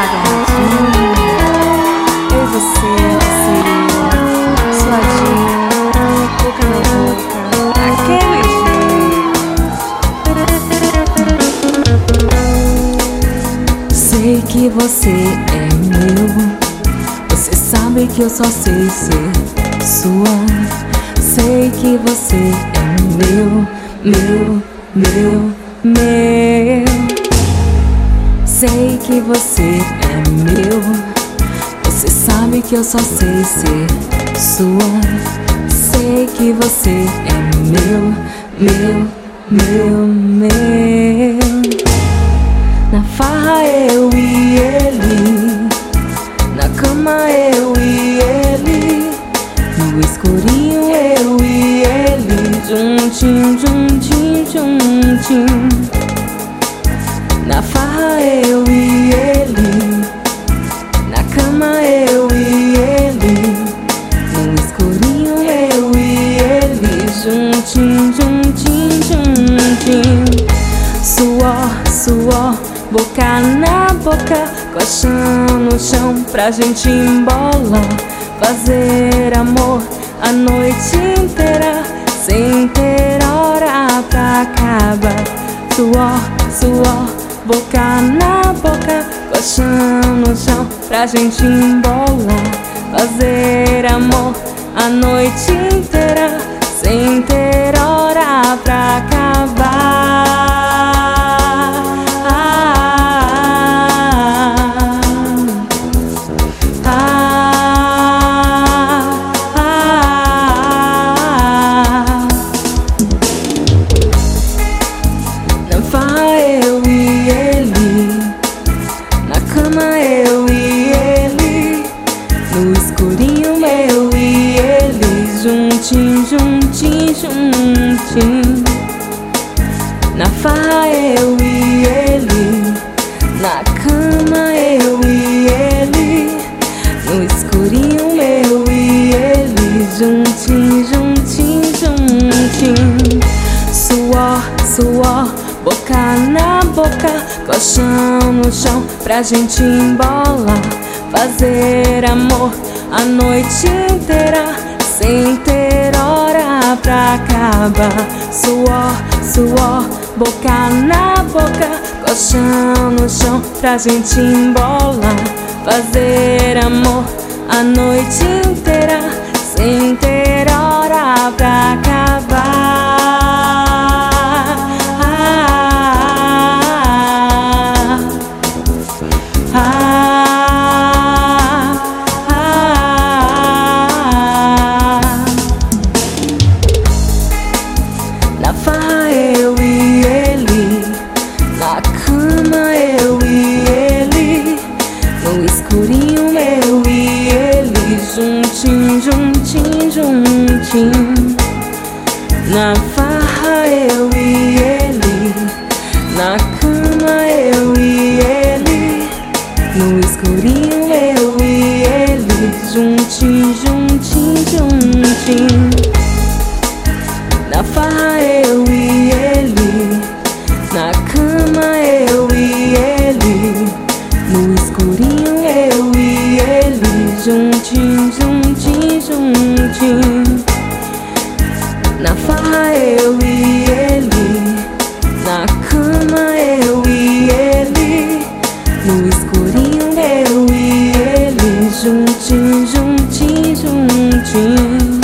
agarradinho. Eu e você, suadinho, boca na boca, aquele jeito. Sei que você é meu, você sabe que eu só sei ser sua. Sei que você é meu. Sei que você é meu, você sabe que eu só sei ser sua. Sei que você é meu. Na farra eu e ele, na cama eu e ele, no escurinho eu e ele, juntinho. Na farra eu e ele, na cama eu e ele, no escurinho eu e ele, juntinho. Suor, boca na boca, colchão no chão pra gente embolar, fazer amor a noite inteira, sem ter hora pra acabar. Suor, boca na boca, colchão no chão pra gente embolar, fazer amor a noite inteira, sem ter hora pra acabar. Na farra eu e ele, na cama eu e ele, no escurinho eu e ele, juntinho. Na farra eu e ele, na cama eu e ele, no escurinho eu e ele, juntinho. Suor, boca na boca, colchão no chão pra gente embolar, fazer amor a noite inteira, sem ter hora pra acabar. Suor, boca na boca, colchão no chão pra gente embolar, fazer amor a noite inteira, sem ter hora pra acabar. Na farra eu e ele, na cama eu e ele, no escurinho eu e ele, juntinho. Na farra eu e ele, na cama eu e ele, no escurinho eu e ele, juntinho. Na farra eu e ele, na cama eu e ele, no escurinho eu e ele, juntinho. Na farra eu e ele, na cama eu e ele, no escurinho eu e ele, juntinho.